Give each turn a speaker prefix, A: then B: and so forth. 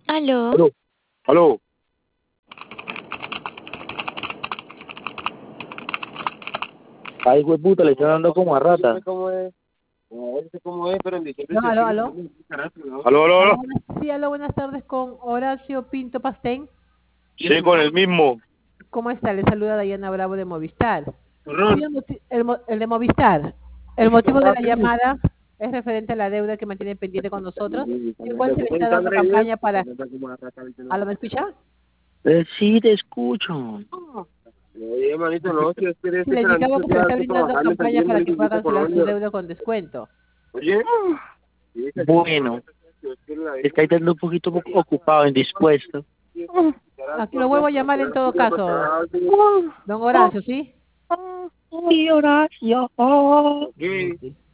A: Aló.
B: Aló, aló. Ay, güey, puta, le están dando como a rata. ¿Cómo es? Pero en diciembre
C: No,
B: se
C: aló,
B: sigue
C: aló.
B: poniendo ese carácter, ¿no? Aló, aló,
C: Aló,
B: aló.
C: sí, aló, buenas tardes con Horacio Pinto Pastén.
B: Sí, con el mismo.
C: ¿Cómo está? Le saluda Dayana Bravo de Movistar. Sí,
B: Perdón.
C: el de Movistar. El motivo de la llamada es referente a la deuda que mantiene pendiente con nosotros, el cual se le está dando campaña para... ¿Aló, me escucha?
B: Sí, te escucho. Oye, manito, no, si es que
C: Sí,
B: este
C: le indicaba
B: carajito
C: que se le
B: ya hay
C: está
B: que
C: brindando
B: trabajarle,
C: campaña
B: salir
C: para
B: muy
C: que pueda
B: difícil
C: cancelar su
B: Colombia.
C: deuda con descuento.
B: Oye. Bueno, es que ahí está un poquito ocupado, indispuesto.
C: Aquí lo vuelvo a llamar en todo caso, don Horacio, ¿sí?
B: Y Horacio.
C: Sí, sí.